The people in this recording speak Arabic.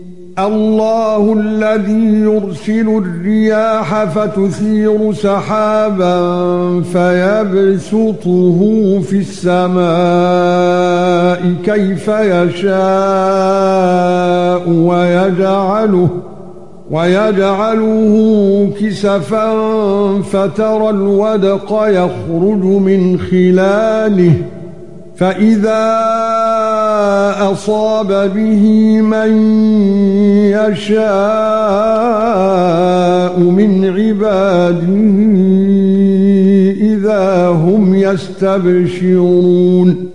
الله الذي يرسل الرياح فتثير سحابا فيبسطه في السماء كيف يشاء ويجعله كسفا فترى الودق يخرج من خلاله فإذا أصاب به من يشاء من عباده إذا هم يستبشرون